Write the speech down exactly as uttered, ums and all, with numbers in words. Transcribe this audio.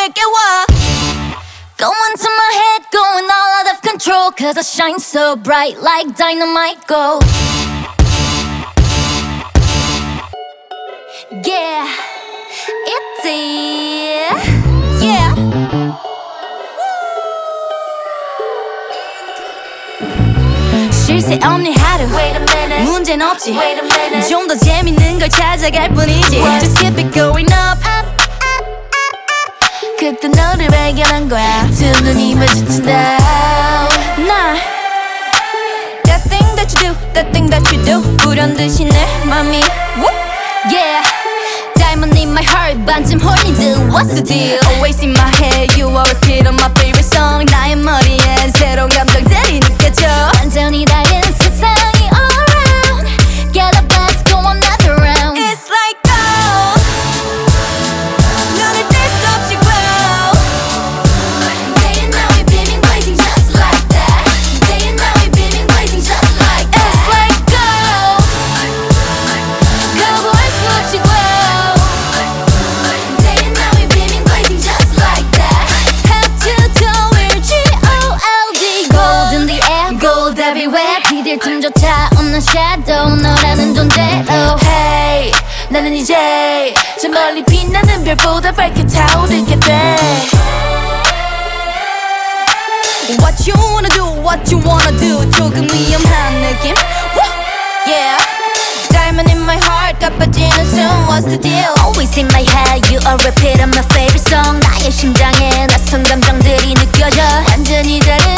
내게 와. Going to my head, going all out of control, cause I shine so bright like dynamite gold. Yeah, it's it. Yeah. 쉴새 없는 하루 문제는 없지 좀 더 재밌는 걸 찾아갈 뿐이지 Just keep it going up 그때 너를 발견한 거야 두 눈이 마주친다 나 That thing that you do, that thing that you do 불현듯이 내 맘이 Yeah Diamond in my heart 반쯤 홀린 듯 What's the deal? Always in my head You are repeat on my favorite song 나의 머리엔 새로운 감정들이 느껴져 완전히 다른 세상이 all around Get up, let's go another round It's like gold 눈을 뗄 수 없이 glow Day and night we're beaming blazing just like that Day and night we're beaming blazing just like that It's like gold 거부할 수 없이 glow Day and night we're beaming blazing just like that Head to toe we're G O L D Gold in the air, gold everywhere 기댈 틈조차 없는 shadow 너라는 존재로 Hey 나는 이제 저 멀리 빛나는 별보다 밝게 타오르게 돼 What you wanna do, what you wanna do 조금 위험한 느낌 Woo! Yeah Diamond in my heart 가빠지는 순 What's the deal Always in my head You are repeat of my favorite song 나의 심장에 낯선 감정들이 느껴져 완전히 다른